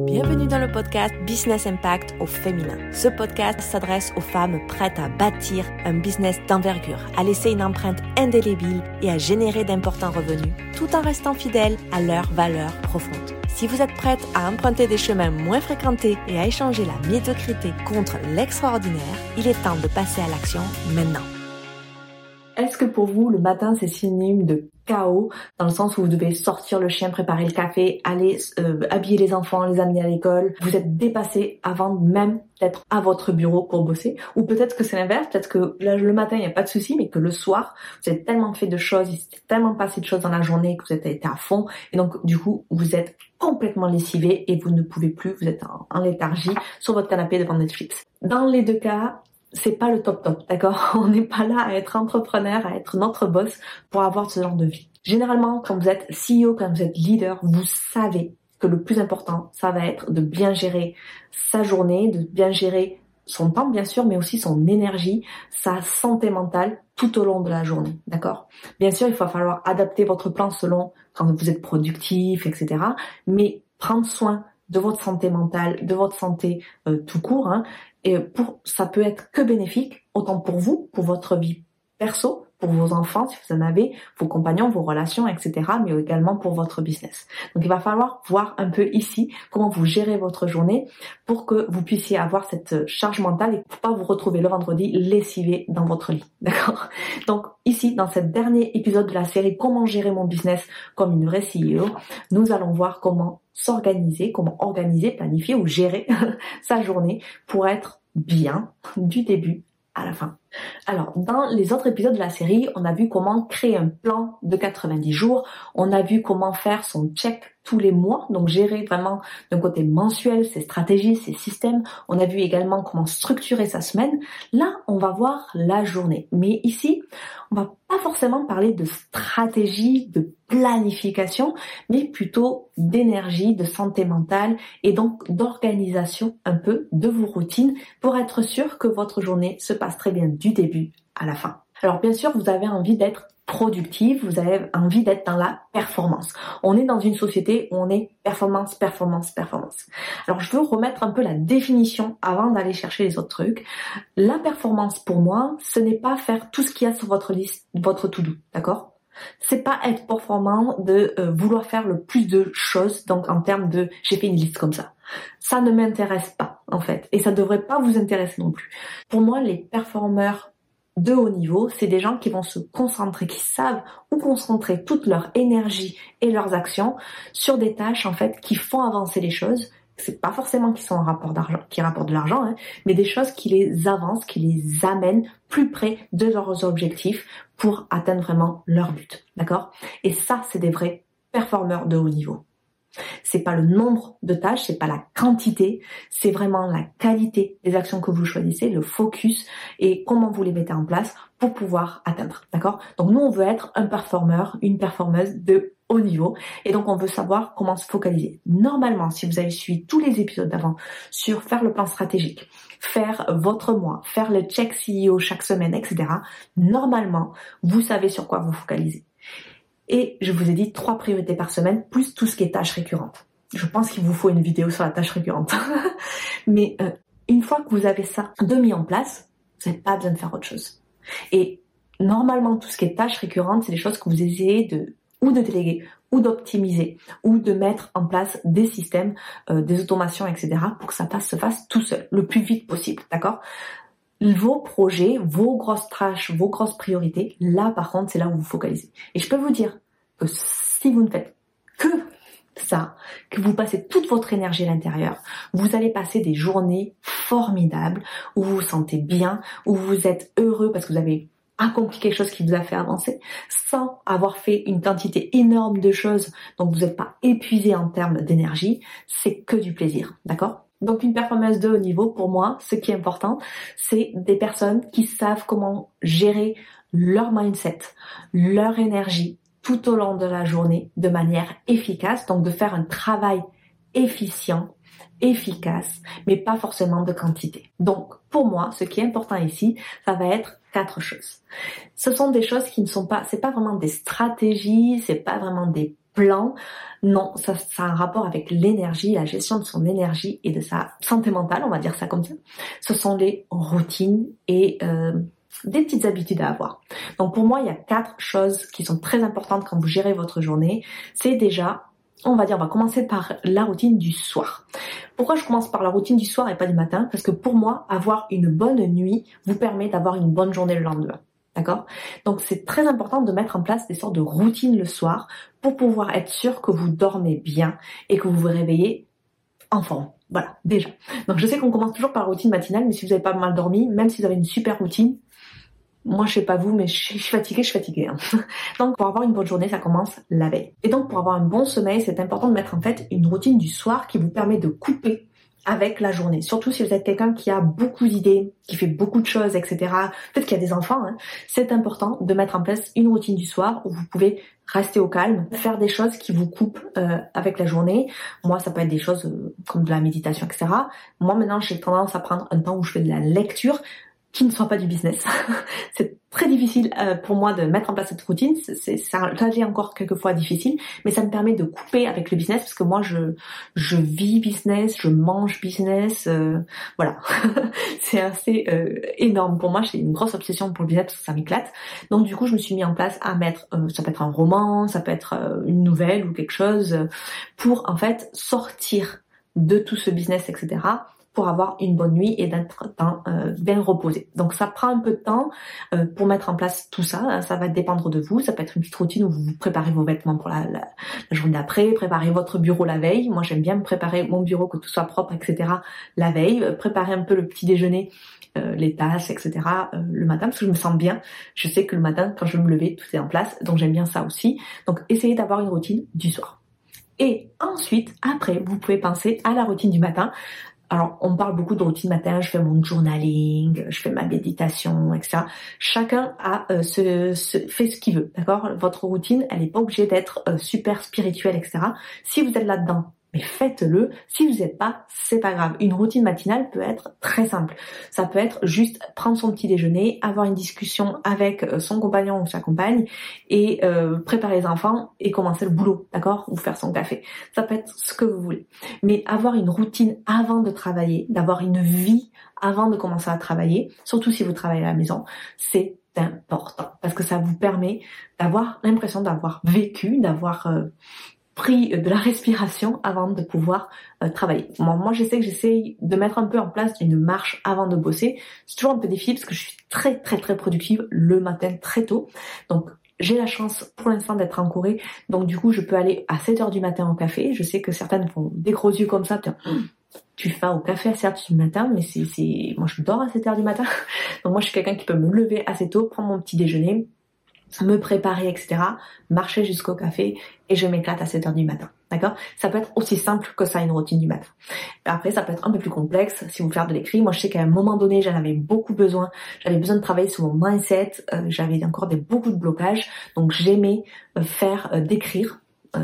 Bienvenue dans le podcast Business Impact au féminin. Ce podcast s'adresse aux femmes prêtes à bâtir un business d'envergure, à laisser une empreinte indélébile et à générer d'importants revenus, tout en restant fidèles à leurs valeurs profondes. Si vous êtes prête à emprunter des chemins moins fréquentés et à échanger la médiocrité contre l'extraordinaire, il est temps de passer à l'action maintenant. Est-ce que pour vous, le matin, c'est synonyme de chaos, dans le sens où vous devez sortir le chien, préparer le café, aller habiller les enfants, les amener à l'école, vous êtes dépassé avant même d'être à votre bureau pour bosser, ou peut-être que c'est l'inverse, peut-être que le matin, il n'y a pas de souci, mais que le soir, vous avez tellement fait de choses, il s'est tellement passé de choses dans la journée que vous êtes été à fond, et donc du coup, vous êtes complètement lessivé et vous ne pouvez plus, vous êtes en léthargie sur votre canapé devant Netflix. Dans les deux cas, c'est pas le top, d'accord? On n'est pas là à être entrepreneur, à être notre boss pour avoir ce genre de vie. Généralement, quand vous êtes CEO, quand vous êtes leader, vous savez que le plus important, ça va être de bien gérer sa journée, de bien gérer son temps, bien sûr, mais aussi son énergie, sa santé mentale tout au long de la journée, d'accord? Bien sûr, il va falloir adapter votre plan selon quand vous êtes productif, etc. Mais prendre soin de votre santé mentale, de votre santé tout court, et ça peut être que bénéfique, autant pour vous, pour votre vie perso, pour vos enfants, si vous en avez, vos compagnons, vos relations, etc., mais également pour votre business. Donc, il va falloir voir un peu ici comment vous gérez votre journée pour que vous puissiez avoir cette charge mentale et pour pas vous retrouver le vendredi lessivé dans votre lit. D'accord? Donc, ici, dans ce dernier épisode de la série Comment gérer mon business comme une vraie CEO, nous allons voir comment s'organiser, comment organiser, planifier ou gérer sa journée pour être bien du début à la fin. Alors, dans les autres épisodes de la série, on a vu comment créer un plan de 90 jours, on a vu comment faire son check tous les mois, donc gérer vraiment d'un côté mensuel ses stratégies, ses systèmes. On a vu également comment structurer sa semaine. Là, on va voir la journée. Mais ici, on va pas forcément parler de stratégie, de planification, mais plutôt d'énergie, de santé mentale et donc d'organisation un peu de vos routines pour être sûr que votre journée se passe très bien du début à la fin. Alors bien sûr, vous avez envie d'être productive, vous avez envie d'être dans la performance. On est dans une société où on est performance. Alors je veux remettre un peu la définition avant d'aller chercher les autres trucs. La performance pour moi, ce n'est pas faire tout ce qu'il y a sur votre liste, votre to-do, d'accord ? C'est pas être performant de vouloir faire le plus de choses, donc en termes de j'ai fait une liste comme ça. Ça ne m'intéresse pas en fait, et ça devrait pas vous intéresser non plus. Pour moi, les performeurs de haut niveau, c'est des gens qui vont se concentrer, qui savent où concentrer toute leur énergie et leurs actions sur des tâches en fait qui font avancer les choses. C'est pas forcément qui sont en rapport d'argent, qui rapportent de l'argent, mais des choses qui les avancent, qui les amènent plus près de leurs objectifs pour atteindre vraiment leur but, d'accord? Et ça, c'est des vrais performeurs de haut niveau. C'est pas le nombre de tâches, c'est pas la quantité, c'est vraiment la qualité des actions que vous choisissez, le focus et comment vous les mettez en place pour pouvoir atteindre, d'accord? Donc nous, on veut être un performeur, une performeuse de haut niveau et donc on veut savoir comment se focaliser. Normalement, si vous avez suivi tous les épisodes d'avant sur faire le plan stratégique, faire votre mois, faire le check CEO chaque semaine, etc., normalement, vous savez sur quoi vous focalisez. Et je vous ai dit 3 priorités par semaine, plus tout ce qui est tâches récurrentes. Je pense qu'il vous faut une vidéo sur la tâche récurrente. Mais une fois que vous avez ça de mis en place, vous n'avez pas besoin de faire autre chose. Et normalement, tout ce qui est tâches récurrentes, c'est des choses que vous essayez de déléguer, ou d'optimiser, ou de mettre en place des systèmes, des automations, etc. pour que ça se fasse tout seul, le plus vite possible, d'accord ? Vos projets, vos grosses tâches, vos grosses priorités, là par contre, c'est là où vous focalisez. Et je peux vous dire que si vous ne faites que ça, que vous passez toute votre énergie à l'intérieur, vous allez passer des journées formidables, où vous vous sentez bien, où vous êtes heureux parce que vous avez accompli quelque chose qui vous a fait avancer, sans avoir fait une quantité énorme de choses, donc vous n'êtes pas épuisé en termes d'énergie, c'est que du plaisir, d'accord ? Donc une performance de haut niveau, pour moi, ce qui est important, c'est des personnes qui savent comment gérer leur mindset, leur énergie tout au long de la journée de manière efficace, donc de faire un travail efficient, efficace, mais pas forcément de quantité. Donc pour moi, ce qui est important ici, ça va être 4 choses. Ce sont des choses qui ne sont pas, c'est pas vraiment des stratégies, c'est pas vraiment des plan. Non, ça a un rapport avec l'énergie, la gestion de son énergie et de sa santé mentale, on va dire ça comme ça. Ce sont les routines et des petites habitudes à avoir. Donc pour moi, il y a 4 choses qui sont très importantes quand vous gérez votre journée. C'est déjà, on va commencer par la routine du soir. Pourquoi je commence par la routine du soir et pas du matin? Parce que pour moi, avoir une bonne nuit vous permet d'avoir une bonne journée le lendemain. D'accord? Donc c'est très important de mettre en place des sortes de routines le soir pour pouvoir être sûr que vous dormez bien et que vous vous réveillez en forme. Voilà, déjà. Donc je sais qu'on commence toujours par la routine matinale, mais si vous n'avez pas mal dormi, même si vous avez une super routine, moi je sais pas vous, mais je suis fatiguée. Hein. Donc pour avoir une bonne journée, ça commence la veille. Et donc pour avoir un bon sommeil, c'est important de mettre en fait une routine du soir qui vous permet de couper avec la journée. Surtout si vous êtes quelqu'un qui a beaucoup d'idées, qui fait beaucoup de choses, etc. Peut-être qu'il y a des enfants, hein. C'est important de mettre en place une routine du soir où vous pouvez rester au calme, faire des choses qui vous coupent avec la journée. Moi, ça peut être des choses comme de la méditation, etc. Moi, maintenant, j'ai tendance à prendre un temps où je fais de la lecture qui ne soit pas du business. C'est très difficile pour moi de mettre en place cette routine. Ça l'est encore quelquefois difficile, mais ça me permet de couper avec le business parce que moi je vis business, je mange business, voilà. C'est assez énorme pour moi. J'ai une grosse obsession pour le business parce que ça m'éclate. Donc du coup, je me suis mis en place à mettre, ça peut être un roman, ça peut être une nouvelle ou quelque chose pour en fait sortir de tout ce business, etc. pour avoir une bonne nuit et d'être bien reposé. Donc ça prend un peu de temps pour mettre en place tout ça. Ça va dépendre de vous. Ça peut être une petite routine où vous préparez vos vêtements pour la journée d'après, préparez votre bureau la veille. Moi j'aime bien me préparer mon bureau, que tout soit propre, etc. la veille. Préparer un peu le petit déjeuner, les tasses, etc. le matin, parce que je me sens bien. Je sais que le matin, quand je vais me lever, tout est en place. Donc j'aime bien ça aussi. Donc essayez d'avoir une routine du soir. Et ensuite, après, vous pouvez penser à la routine du matin. Alors, on parle beaucoup de routine matin, je fais mon journaling, je fais ma méditation, etc. Chacun fait ce qu'il veut, d'accord? Votre routine, elle n'est pas obligée d'être super spirituelle, etc. Si vous êtes là-dedans, mais faites-le. Si vous n'êtes pas, c'est pas grave. Une routine matinale peut être très simple. Ça peut être juste prendre son petit déjeuner, avoir une discussion avec son compagnon ou sa compagne et préparer les enfants et commencer le boulot, d'accord? Ou faire son café. Ça peut être ce que vous voulez. Mais avoir une routine avant de travailler, d'avoir une vie avant de commencer à travailler, surtout si vous travaillez à la maison, c'est important parce que ça vous permet d'avoir l'impression d'avoir vécu, d'avoir pris de la respiration avant de pouvoir travailler. Moi, je sais que j'essaye de mettre un peu en place une marche avant de bosser. C'est toujours un peu difficile parce que je suis très productive le matin très tôt. Donc, j'ai la chance pour l'instant d'être en Corée. Donc, du coup, je peux aller à 7h du matin au café. Je sais que certaines font des gros yeux comme ça. Tu vas au café à 7h du matin, mais moi, je dors à 7h du matin. Donc, moi, je suis quelqu'un qui peut me lever assez tôt, prendre mon petit déjeuner, me préparer, etc., marcher jusqu'au café et je m'éclate à 7h du matin. D'accord? Ça peut être aussi simple que ça, une routine du matin. Après, ça peut être un peu plus complexe si vous faites de l'écrit. Moi, je sais qu'à un moment donné, j'avais besoin de travailler sur mon mindset. J'avais encore beaucoup de blocages. Donc, j'aimais d'écrire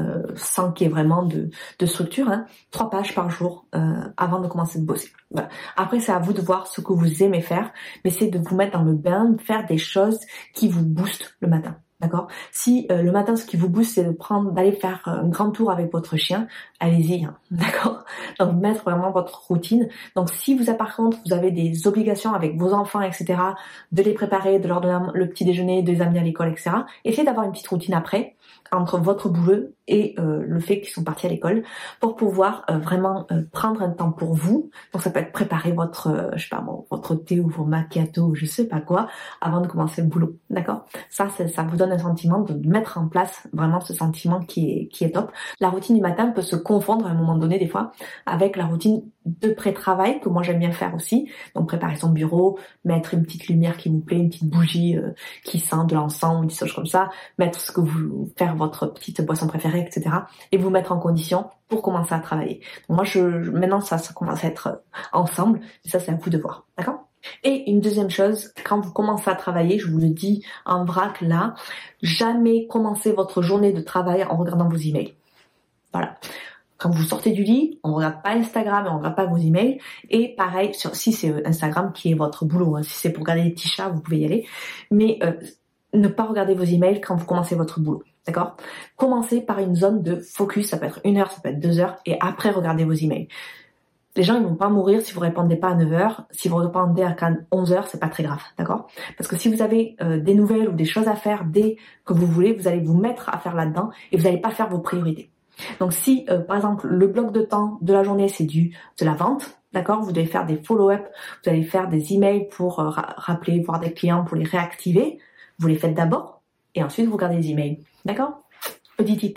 sans qu'il y ait vraiment de structure, 3 pages par jour avant de commencer de bosser. Voilà. Après, c'est à vous de voir ce que vous aimez faire, mais c'est de vous mettre dans le bain, de faire des choses qui vous boostent le matin. D'accord? Si le matin, ce qui vous booste, c'est d'aller faire un grand tour avec votre chien, allez-y. D'accord? Donc, mettre vraiment votre routine. Donc, si par contre, vous avez des obligations avec vos enfants, etc., de les préparer, de leur donner le petit déjeuner, de les amener à l'école, etc., essayez d'avoir une petite routine après, entre votre boulot et le fait qu'ils sont partis à l'école, pour pouvoir vraiment prendre un temps pour vous. Donc, ça peut être préparer votre thé ou vos macchiato ou je sais pas quoi, avant de commencer le boulot. D'accord? Ça vous donne un sentiment de mettre en place vraiment ce sentiment qui est top. La routine du matin peut se confondre à un moment donné, des fois, avec la routine de pré-travail, que moi j'aime bien faire aussi. Donc, préparer son bureau, mettre une petite lumière qui vous plaît, une petite bougie qui sent de l'encens ou des choses comme ça, faire votre petite boisson préférée, etc. et vous mettre en condition pour commencer à travailler. Donc moi, maintenant, ça commence à être ensemble. Et ça, c'est à vous de voir. D'accord? Et une deuxième chose, quand vous commencez à travailler, je vous le dis en vrac là, jamais commencez votre journée de travail en regardant vos emails. Voilà. Quand vous sortez du lit, on ne regarde pas Instagram et on ne regarde pas vos emails. Et pareil, si c'est Instagram qui est votre boulot, si c'est pour regarder les petits chats, vous pouvez y aller. Mais ne pas regarder vos emails quand vous commencez votre boulot. d'accord? Commencez par une zone de focus, ça peut être 1 heure, ça peut être 2 heures, et après regardez vos emails. Les gens, ils vont pas mourir si vous répondez pas à 9 heures. Si vous répondez à 11 heures, c'est pas très grave, d'accord? Parce que si vous avez des nouvelles ou des choses à faire dès que vous voulez, vous allez vous mettre à faire là-dedans et vous n'allez pas faire vos priorités. Donc si, par exemple, le bloc de temps de la journée, c'est de la vente, d'accord? Vous devez faire des follow-up, vous allez faire des emails pour rappeler, voir des clients, pour les réactiver. Vous les faites d'abord et ensuite vous regardez les emails, d'accord? Petit tip.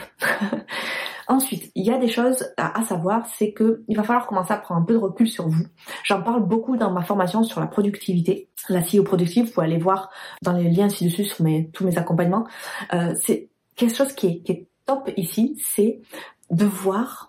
Ensuite, il y a des choses à savoir, c'est que il va falloir commencer à prendre un peu de recul sur vous. J'en parle beaucoup dans ma formation sur la productivité, la CEO productive. Vous pouvez aller voir dans les liens ci-dessus sur tous mes accompagnements. C'est quelque chose qui est top ici, c'est d'avoir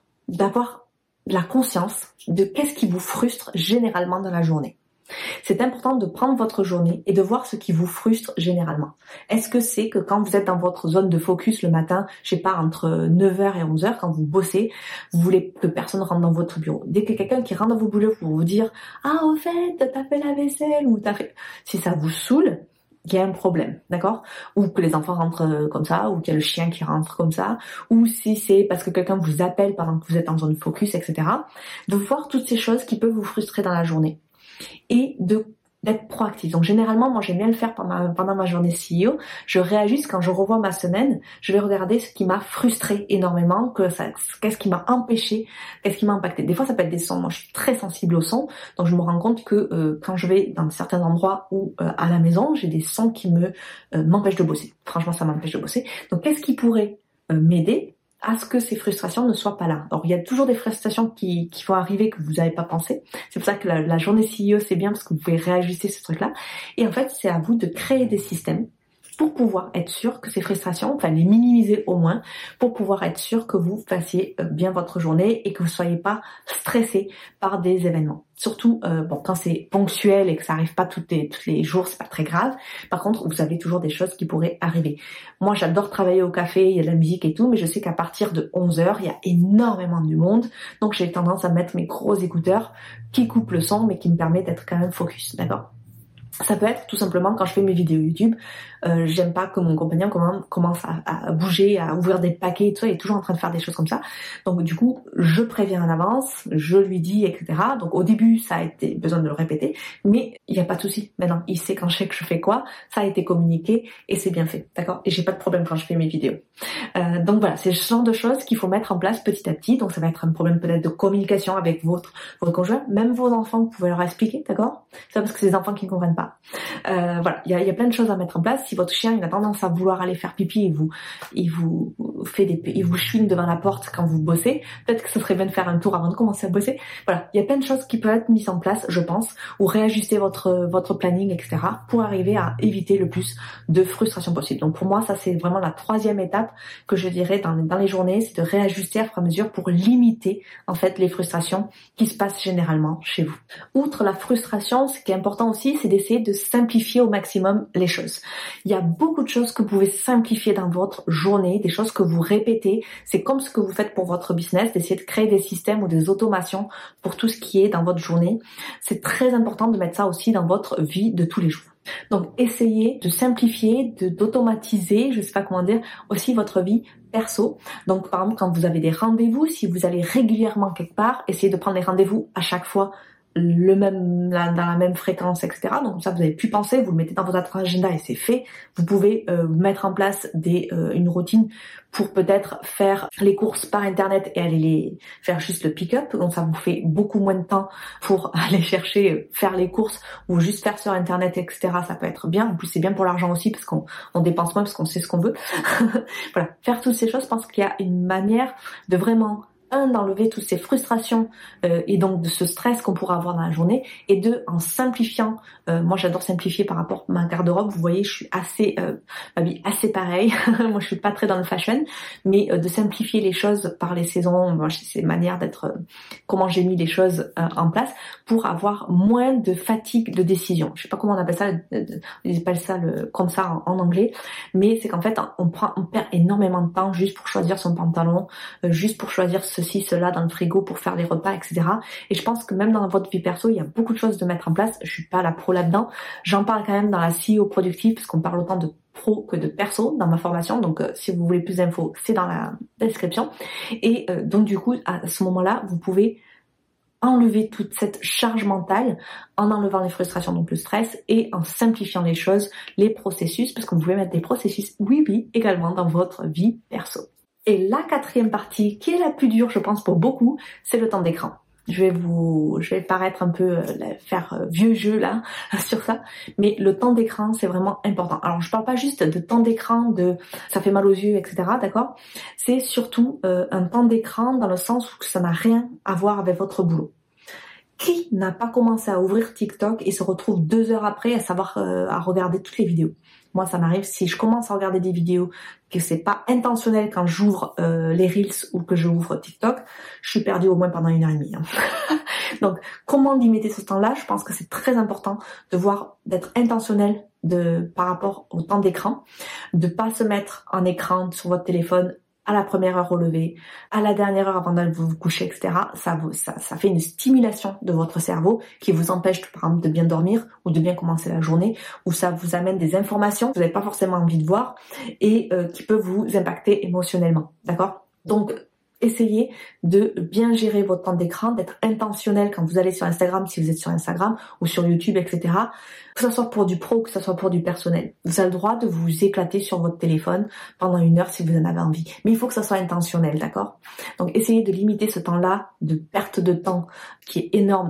la conscience de qu'est-ce qui vous frustre généralement dans la journée. C'est important de prendre votre journée et de voir ce qui vous frustre généralement. Est-ce que c'est que quand vous êtes dans votre zone de focus le matin, je sais pas, entre 9h et 11h, quand vous bossez, vous voulez que personne rentre dans votre bureau. Dès que quelqu'un qui rentre dans vos bureaux pour vous dire « Ah, au fait, t'as fait la vaisselle » ou « t'as fait... » Si ça vous saoule, il y a un problème, d'accord? Ou que les enfants rentrent comme ça, ou qu'il y a le chien qui rentre comme ça, ou si c'est parce que quelqu'un vous appelle pendant que vous êtes en zone focus, etc. De voir toutes ces choses qui peuvent vous frustrer dans la journée. Et d'être proactif. Donc généralement, moi j'aime bien le faire pendant ma journée CEO. Je réajuste quand je revois ma semaine. Je vais regarder ce qui m'a frustré énormément, qu'est-ce qui m'a empêché, qu'est-ce qui m'a impacté. Des fois ça peut être des sons. Moi je suis très sensible aux sons, donc je me rends compte que quand je vais dans certains endroits ou à la maison, j'ai des sons qui m'empêchent de bosser. Franchement, ça m'empêche de bosser. Donc qu'est-ce qui pourrait m'aider à ce que ces frustrations ne soient pas là. Alors, il y a toujours des frustrations qui vont arriver que vous n'avez pas pensé. C'est pour ça que la journée CEO, c'est bien parce que vous pouvez réajuster ce truc-là. Et en fait, c'est à vous de créer des systèmes pour pouvoir être sûr que ces frustrations, enfin les minimiser au moins, pour pouvoir être sûr que vous fassiez bien votre journée et que vous soyez pas stressé par des événements. Surtout, quand c'est ponctuel et que ça arrive pas tous les jours, c'est pas très grave. Par contre, vous avez toujours des choses qui pourraient arriver. Moi, j'adore travailler au café, il y a de la musique et tout, mais je sais qu'à partir de 11h, il y a énormément de monde. Donc, j'ai tendance à mettre mes gros écouteurs qui coupent le son, mais qui me permettent d'être quand même focus, d'accord? Ça peut être tout simplement quand je fais mes vidéos YouTube, j'aime pas que mon compagnon commence à bouger, à ouvrir des paquets et tout ça, il est toujours en train de faire des choses comme ça. Donc du coup, je préviens en avance, je lui dis, etc. Donc au début, ça a été besoin de le répéter, mais il n'y a pas de souci. Maintenant, il sait quand je sais que je fais quoi, ça a été communiqué et c'est bien fait, d'accord? Et j'ai pas de problème quand je fais mes vidéos. Donc voilà, c'est ce genre de choses qu'il faut mettre en place petit à petit. Donc ça va être un problème peut-être de communication avec votre conjoint, même vos enfants, vous pouvez leur expliquer, d'accord? C'est parce que c'est des enfants qui ne comprennent pas. Voilà, il y a plein de choses à mettre en place. Si votre chien il a tendance à vouloir aller faire pipi et il vous chouine devant la porte quand vous bossez, peut-être que ce serait bien de faire un tour avant de commencer à bosser. Voilà, il y a plein de choses qui peuvent être mises en place, je pense, ou réajuster votre planning, etc. pour arriver à éviter le plus de frustration possible. Donc pour moi, ça c'est vraiment la 3e étape que je dirais dans les journées, c'est de réajuster à fur et à mesure pour limiter en fait les frustrations qui se passent généralement chez vous. Outre la frustration, ce qui est important aussi, c'est d'essayer de simplifier au maximum les choses. Il y a beaucoup de choses que vous pouvez simplifier dans votre journée, des choses que vous répétez. C'est comme ce que vous faites pour votre business, d'essayer de créer des systèmes ou des automations pour tout ce qui est dans votre journée. C'est très important de mettre ça aussi dans votre vie de tous les jours. Donc, essayez de simplifier, d'automatiser, je sais pas comment dire, aussi votre vie perso. Donc, par exemple, quand vous avez des rendez-vous, si vous allez régulièrement quelque part, essayez de prendre les rendez-vous à chaque fois dans la même fréquence, etc. Donc comme ça, vous avez pu penser, vous le mettez dans votre agenda et c'est fait. Vous pouvez mettre en place une routine pour peut-être faire les courses par internet et aller les faire juste le pick-up. Donc ça vous fait beaucoup moins de temps pour aller chercher, faire les courses ou juste faire sur internet, etc. Ça peut être bien. En plus, c'est bien pour l'argent aussi parce qu'on dépense moins parce qu'on sait ce qu'on veut. Voilà, faire toutes ces choses, je pense qu'il y a une manière de vraiment d'enlever toutes ces frustrations et donc de ce stress qu'on pourra avoir dans la journée, et en simplifiant, moi j'adore simplifier par rapport à ma garde-robe, vous voyez je suis assez pareil, moi je suis pas très dans le fashion, mais de simplifier les choses par les saisons, moi c'est manière d'être, comment j'ai mis les choses en place pour avoir moins de fatigue de décision. Je sais pas comment on appelle ça, ils appellent ça comme ça en anglais, mais c'est qu'en fait on perd énormément de temps juste pour choisir son pantalon, juste pour choisir ceci ceci, cela dans le frigo pour faire les repas, etc. Et je pense que même dans votre vie perso, il y a beaucoup de choses de mettre en place. Je suis pas la pro là-dedans. J'en parle quand même dans la CEO productive parce qu'on parle autant de pro que de perso dans ma formation. Donc, si vous voulez plus d'infos, c'est dans la description. Et donc, du coup, à ce moment-là, vous pouvez enlever toute cette charge mentale en enlevant les frustrations, donc le stress, et en simplifiant les choses, les processus, parce que vous pouvez mettre des processus, oui, également dans votre vie perso. Et la quatrième partie, qui est la plus dure, je pense, pour beaucoup, c'est le temps d'écran. Je vais paraître un peu faire vieux jeu là sur ça, mais le temps d'écran c'est vraiment important. Alors je parle pas juste de temps d'écran, de ça fait mal aux yeux, etc. D'accord ? C'est surtout un temps d'écran dans le sens où ça n'a rien à voir avec votre boulot. Qui n'a pas commencé à ouvrir TikTok et se retrouve 2 heures après à regarder toutes les vidéos ? Moi, ça m'arrive si je commence à regarder des vidéos que c'est pas intentionnel quand j'ouvre les Reels ou que j'ouvre TikTok, je suis perdue au moins pendant 1h30. Donc, comment limiter ce temps-là ? Je pense que c'est très important d'être intentionnel par rapport au temps d'écran, de pas se mettre en écran sur votre téléphone à la première heure au lever, à la dernière heure avant d'aller vous coucher, etc. Ça fait une stimulation de votre cerveau qui vous empêche, par exemple, de bien dormir ou de bien commencer la journée, ou ça vous amène des informations que vous n'avez pas forcément envie de voir et qui peuvent vous impacter émotionnellement. D'accord ? Donc, essayez de bien gérer votre temps d'écran, d'être intentionnel quand vous allez sur Instagram, si vous êtes sur Instagram, ou sur YouTube, etc. Que ce soit pour du pro, que ce soit pour du personnel. Vous avez le droit de vous éclater sur votre téléphone pendant 1 heure si vous en avez envie. Mais il faut que ça soit intentionnel, d'accord ? Donc, essayez de limiter ce temps-là de perte de temps qui est énorme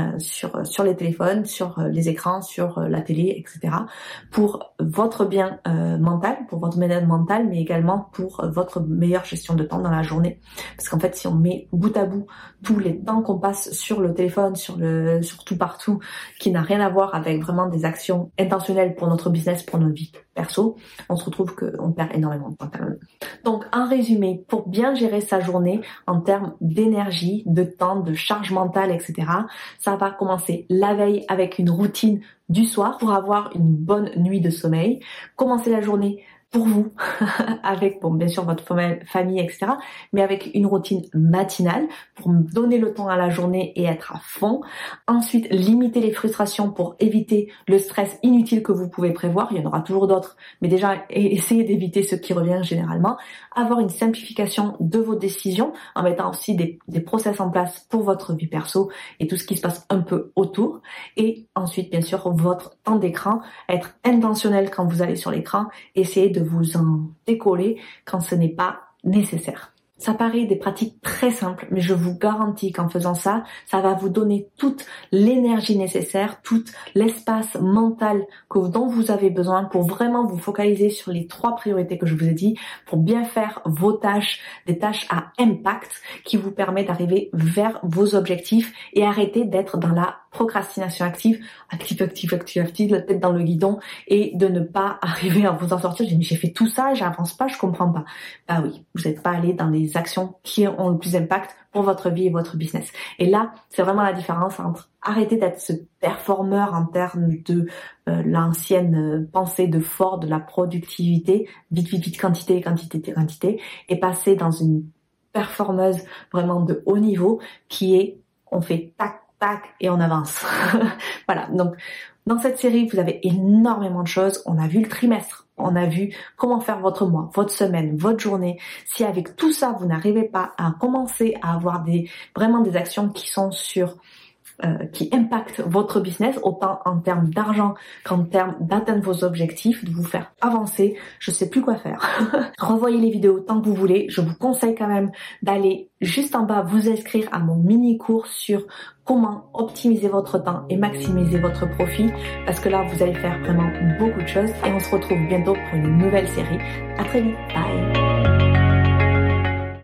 sur les téléphones, sur les écrans, sur la télé, etc. pour votre bien mental, pour votre bien-être mental, mais également pour votre meilleure gestion de temps dans la journée. Parce qu'en fait, si on met bout à bout tous les temps qu'on passe sur le téléphone, sur tout partout, qui n'a rien à voir avec vraiment des actions intentionnelles pour notre business, pour notre vie perso, on se retrouve qu'on perd énormément de temps quand même. Donc, en résumé, pour bien gérer sa journée en termes d'énergie, de temps, de charge mentale, etc., ça va commencer la veille avec une routine du soir pour avoir une bonne nuit de sommeil. Commencer la journée pour vous, avec, bien sûr, votre famille, etc., mais avec une routine matinale pour donner le temps à la journée et être à fond. Ensuite, limiter les frustrations pour éviter le stress inutile que vous pouvez prévoir. Il y en aura toujours d'autres, mais déjà, essayez d'éviter ce qui revient généralement. Avoir une simplification de vos décisions en mettant aussi des process en place pour votre vie perso et tout ce qui se passe un peu autour. Et ensuite, bien sûr, votre temps d'écran, être intentionnel quand vous allez sur l'écran, essayez de vous en décoller quand ce n'est pas nécessaire. Ça paraît des pratiques très simples, mais je vous garantis qu'en faisant ça, ça va vous donner toute l'énergie nécessaire, tout l'espace mental dont vous avez besoin pour vraiment vous focaliser sur les 3 priorités que je vous ai dit, pour bien faire vos tâches, des tâches à impact qui vous permettent d'arriver vers vos objectifs et arrêter d'être dans la procrastination active, la tête dans le guidon et de ne pas arriver à vous en sortir. J'ai fait tout ça, j'avance pas, je comprends pas. Bah oui, vous n'êtes pas allé dans les actions qui ont le plus d'impact pour votre vie et votre business. Et là, c'est vraiment la différence entre arrêter d'être ce performeur en termes de l'ancienne pensée de Ford, de la productivité, vite, quantité, et passer dans une performeuse vraiment de haut niveau qui est, on fait tac, et on avance. Voilà, donc dans cette série, vous avez énormément de choses. On a vu le trimestre, on a vu comment faire votre mois, votre semaine, votre journée. Si avec tout ça, vous n'arrivez pas à commencer à avoir vraiment des actions qui sont qui impactent votre business, autant en termes d'argent qu'en termes d'atteindre vos objectifs, de vous faire avancer, je sais plus quoi faire. Revoyez les vidéos tant que vous voulez. Je vous conseille quand même d'aller juste en bas vous inscrire à mon mini cours sur comment optimiser votre temps et maximiser votre profit, parce que là, vous allez faire vraiment beaucoup de choses et on se retrouve bientôt pour une nouvelle série. À très vite. Bye.